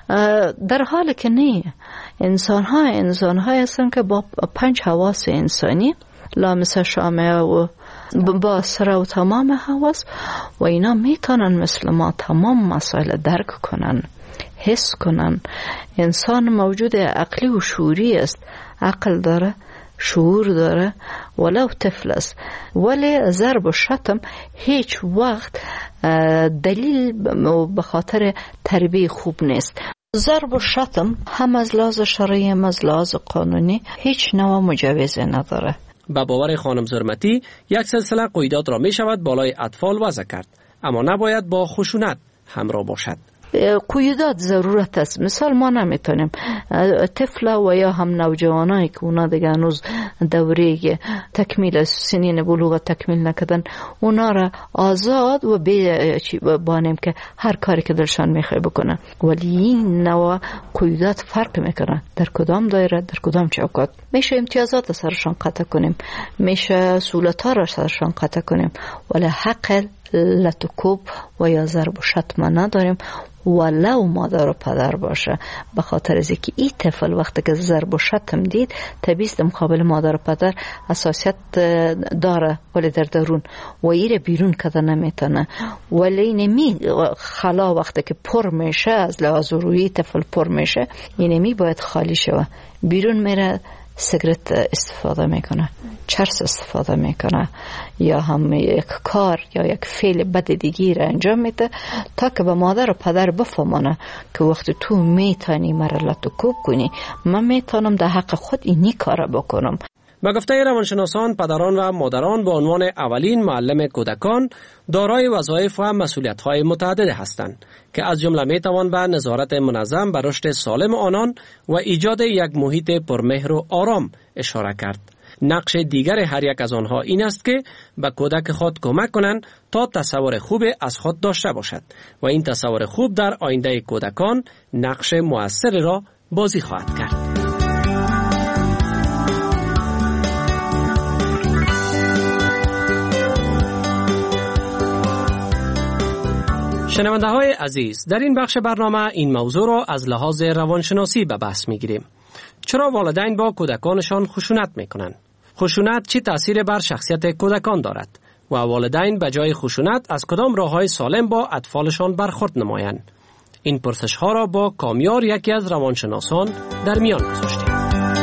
در حالی که نه، انسان های هستن که با 5 حواس انسانی، لامس شامه و با سر و تمام حواس و اینا میتونن مثل ما تمام مسائل درک کنن، حس کنن. انسان موجود عقلی و شعوری است، عقل داره، شعور داره، ولو طفل است. ولی ضرب و شتم هیچ وقت دلیل به خاطر تربیه خوب نیست. ضرب و شتم هم از لحاظ شرعی هم از لحاظ قانونی هیچ نوع مجوزی نداره. با باور خانم زرمتی یک سلسله قیودات را می شود بالای اطفال وضع کرد، اما نباید با خشونت همراه باشد. قیودات ضرورت است. مثال ما نمیتونیم طفل و یا هم نوجوانایی که اونا دیگه هنوز دوره تکمیل سنین بلوغ تکمیل نکردن، اونا را آزاد و بانیم که هر کاری که دلشان میخواه بکنن. ولی این نوع قیودات فرق میکنن در کدام دایره، در کدام چوکات. میشه امتیازات سرشان قطع کنیم، میشه سهولت‌ها را سرشان قطع کنیم، ولی حق لطکوب و یا ضرب و شتم نداریم، ولو مادر و پدر باشه. به خاطر از اینکه این طفل وقتی که ضرب و شتم دید، طبیعی مقابل مادر و پدر حساسیت داره، ولی در درون و ایره بیرون کده نمیتونه. ولی نمی خلا وقتی که پر میشه، از لحاظ روحی طفل پر میشه، اینمی باید خالی شوه. بیرون میره سیگرت استفاده میکنه، چرس استفاده میکنه، یا هم یک کار یا یک فعل بد دیگی را انجام میده تا که به مادر و پدر بفهمونه که وقتی تو میتونی مرلت و کوب کنی، من میتونم در حق خود اینی کار بکنم. به گفته روانشناسان، پدران و مادران به عنوان اولین معلم کودکان دارای وظایف و مسئولیت‌های متعدد هستند که از جمله میتوان به نظارت منظم بر رشد سالم آنان و ایجاد یک محیط پرمهر و آرام اشاره کرد. نقش دیگر هر یک از آنها این است که به کودک خود کمک کنند تا تصور خوب از خود داشته باشد و این تصور خوب در آینده کودکان نقش مؤثر را بازی خواهد کرد. شنونده های عزیز، در این بخش برنامه این موضوع را از لحاظ روانشناسی به بحث می گیریم. چرا والدین با کودکانشان خشونت می کنند؟ خشونت چه تأثیر بر شخصیت کودکان دارد؟ و والدین به جای خشونت از کدام راه‌های سالم با اطفالشان برخورد نمایند؟ این پرسش ها را با کامیار، یکی از روانشناسان، در میان گذاشتیم.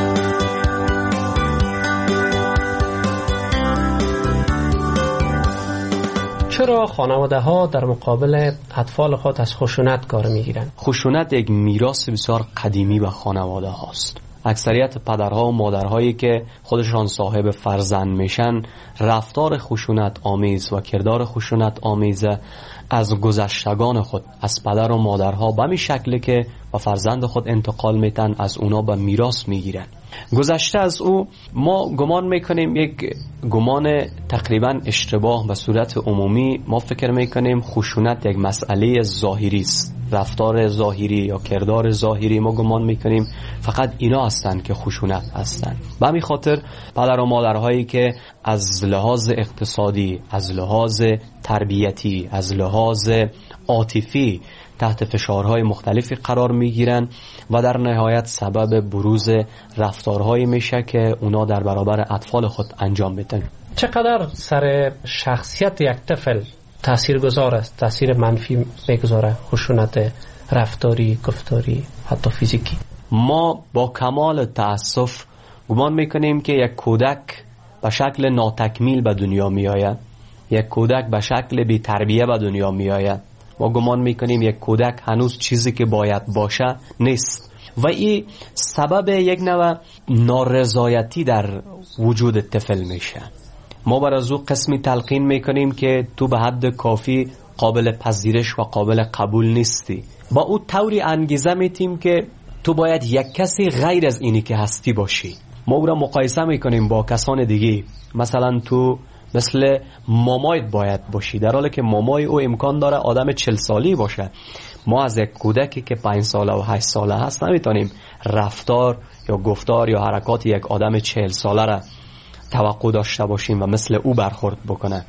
چرا خانواده ها در مقابل اطفال خود از خشونت کار میگیرند؟ خشونت یک میراث بسیار قدیمی به خانواده هاست. اکثریت پدرها و مادرهایی که خودشان صاحب فرزند میشن، رفتار خشونت آمیز و کردار خشونت آمیز از گذشتگان خود، از پدر و مادرها به می شکلی که با فرزند خود انتقال میتن، از اونا به میراث میگیرن. گذشته از او ما گمان میکنیم، یک گمان تقریبا اشتباه به صورت عمومی، ما فکر میکنیم خشونت یک مسئله ظاهری است، رفتار ظاهری یا کردار ظاهری. ما گمان میکنیم فقط اینا هستند که خشونت هستند. به همین خاطر پدر و مادرهایی که از لحاظ اقتصادی، از لحاظ تربیتی، از لحاظ عاطفی تحت فشارهای مختلفی قرار میگیرن و در نهایت سبب بروز رفتارهایی میشه که اونا در برابر اطفال خود انجام میدن. چقدر سر شخصیت یک طفل تأثیر گذار است، تأثیر منفی میگذاره خشونت رفتاری، گفتاری، حتی فیزیکی؟ ما با کمال تأسف گمان میکنیم که یک کودک به شکل ناتکمیل به دنیا میآید، یک کودک به شکل بی تربیه به دنیا میآید. ما گمان میکنیم یک کودک هنوز چیزی که باید باشه نیست و این سبب یک نوع نارضایتی در وجود طفل میشه. ما بر از او قسمی تلقین میکنیم که تو به حد کافی قابل پذیرش و قابل قبول نیستی. با او طوری انگیزه میتیم که تو باید یک کسی غیر از اینی که هستی باشی. ما او را مقایسه میکنیم با کسان دیگه، مثلا تو مثل مامایت باید باشی، در حالی که مامای او امکان داره آدم 40 سالی باشه. ما از یک کودکی که 5 ساله و 8 ساله هست نمیتونیم رفتار یا گفتار یا حرکات یک آدم 40 ساله را توقع داشته باشیم و مثل او برخورد بکنه.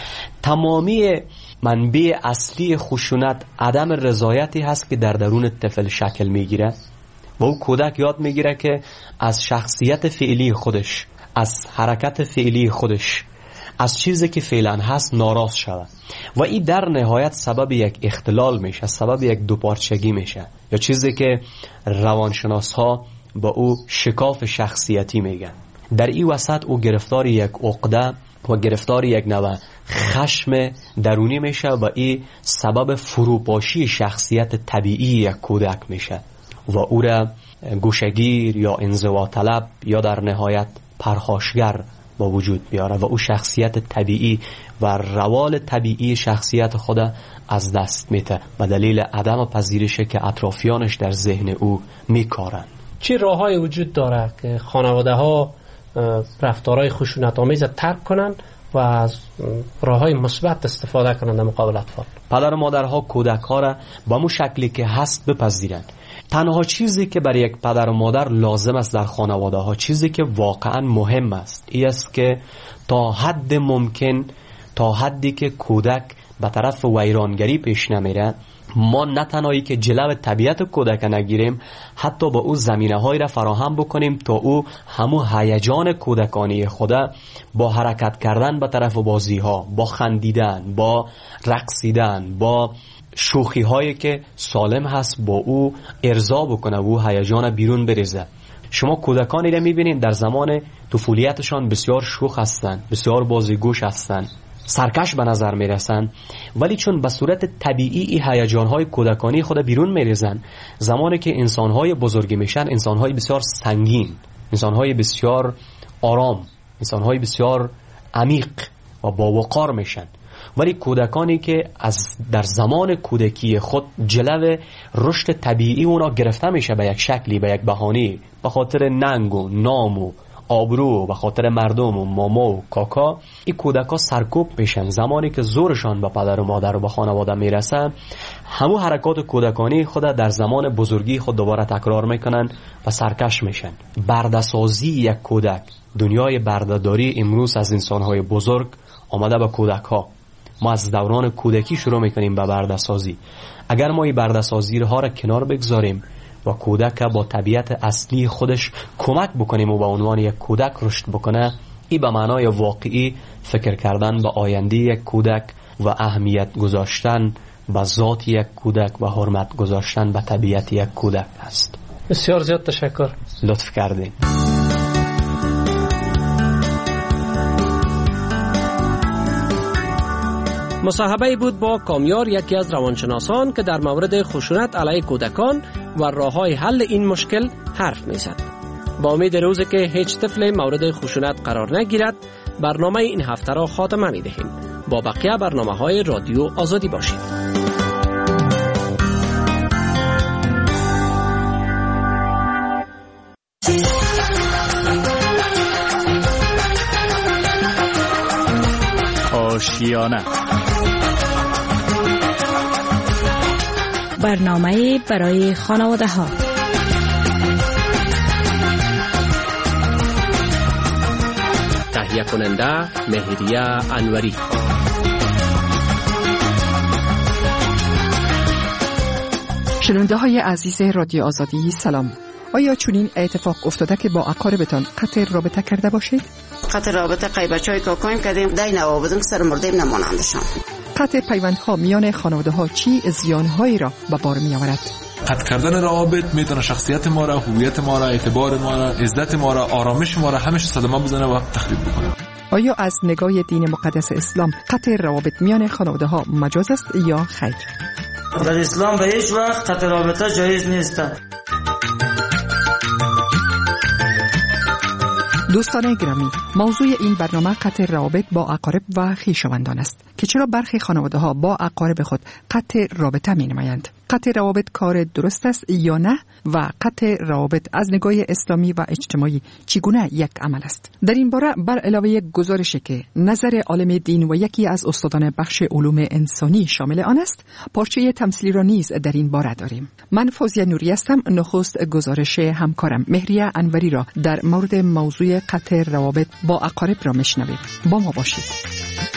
تمامی منبع اصلی خشونت عدم رضایتی هست که در درون طفل شکل میگیره و او کودک یاد میگیره که از شخصیت فعلی خودش، از حرکت فعلی خودش، از چیزی که فعلا هست ناراض شود و این در نهایت سبب یک اختلال میشه، سبب یک دوپارچگی میشه، یا چیزی که روانشناس ها با او شکاف شخصیتی میگن. در این وسط او گرفتار یک عقده و گرفتار یک نوع خشم درونی میشه و این سبب فروپاشی شخصیت طبیعی یک کودک میشه و او را گوشگیر یا انزوا طلب یا در نهایت پرخاشگر با وجود بیاره و او شخصیت طبیعی و روال طبیعی شخصیت خود از دست میده و دلیل عدم پذیرشه که اطرافیانش در ذهن او میکارن. چه راههای وجود داره که خانواده ها رفتارهای خشونت آمیز ترک کنن و از راههای مثبت استفاده کنند در مقابل اطفال؟ پدر و مادرها کودک ها را با مو شکلی که هست بپذیرند. تنها چیزی که برای یک پدر و مادر لازم است در خانواده ها، چیزی که واقعا مهم است، این است که تا حد ممکن، تا حدی که کودک به طرف ویرانگری پیش نمیره، ما نه تنهایی که جلو طبیعت کودک نگیریم، حتی با او زمینه هایی را فراهم بکنیم تا او همو هیجان کودکانی خدا با حرکت کردن به طرف بازی ها، با خندیدن، با رقصیدن، با شوخی هایی که سالم هست با او ارضا بکنه و او هیجان بیرون بریزه. شما کودکانی را میبینید در زمان طفولیتشان بسیار شوخ هستند، بسیار بازیگوش هستند، سرکش به نظر میرسن، ولی چون به صورت طبیعی هیجان‌های کودکانی خود بیرون میریزن، زمانی که انسان‌های بزرگی میشن، انسان‌های بسیار سنگین، انسان‌های بسیار آرام، انسان‌های بسیار عمیق و باوقار میشن. ولی کودکانی که از در زمان کودکی خود جلو رشد طبیعی اونا گرفته میشه به یک شکلی، به یک بهانه، به خاطر ننگ و نام و آبرو، به خاطر مردم و ماما و کاکا، این کودکا سرکوب میشن. زمانی که زورشان به پدر و مادر و به خانواده میرسن، همو حرکات کودکانی خود در زمان بزرگی خود دوباره تکرار میکنن و سرکش میشن. برده‌سازی یک کودک، دنیای برده‌داری امروز از انسانهای بزرگ آمده به کودک ها. ما از دوران کودکی شروع میکنیم به برده‌سازی. اگر ما این برده‌سازی ها را کنار بگذاریم و کودک با طبیعت اصلی خودش کمک بکنیم و به عنوان یک کودک رشد بکنه، این به معنای واقعی فکر کردن به آینده یک کودک و اهمیت گذاشتن به ذات یک کودک و حرمت گذاشتن به طبیعت یک کودک است. بسیار زیاد تشکر، لطف کردین. مصاحبه بود با کامیار، یکی از روانشناسان که در مورد خشونت علیه کودکان و راه‌های حل این مشکل حرف می‌زد. با امید روزی که هیچ طفل مورد خشونت قرار نگیرد، برنامه این هفته را خاتمه می‌دهیم. با بقیه برنامه‌های رادیو آزادی باشید. آشیانه، برنامه برای خانواده ها. تهیه کننده مهریه انوری. شنونده های عزیز رادیو آزادی سلام. آیا چنین اتفاق افتاده که با اقاربتان قطع رابطه کرده باشید؟ قطع رابطه قیبچای کاکایم کردیم، دای نوابدیم سر مردیم نمانندشان. قطع پیوندها میان خانواده ها چی زیانهایی را به بار می آورد؟ قطع کردن روابط میتونه شخصیت ما را، هویت ما را، اعتبار ما را، عزت ما را، آرامش ما را همیشه صدمه بزنه و تخریب بکنه. آیا از نگاه دین مقدس اسلام قطع روابط میان خانواده ها مجاز است یا خیر؟ در اسلام به هیچ وقت قطع رابطه جایز نیست. دوستان گرامی، موضوع این برنامه قطع روابط با اقارب و خویشاوندان است که چرا برخی خانواده ها با اقارب خود قطع رابطه می نمایند. قطع روابط کار درست است یا نه و قطع روابط از نگاه اسلامی و اجتماعی چگونه یک عمل است. در این باره بر علاوه یک گزارشی که نظر عالم دین و یکی از استادان بخش علوم انسانی شامل آن است، پارچه تمثیلی را نیز در این باره داریم. من فوزیه نوری هستم. نخست گزارش همکارم مهریه انوری را در مورد موضوع قطع روابط با اقارب را میشنوید. با ما باشید.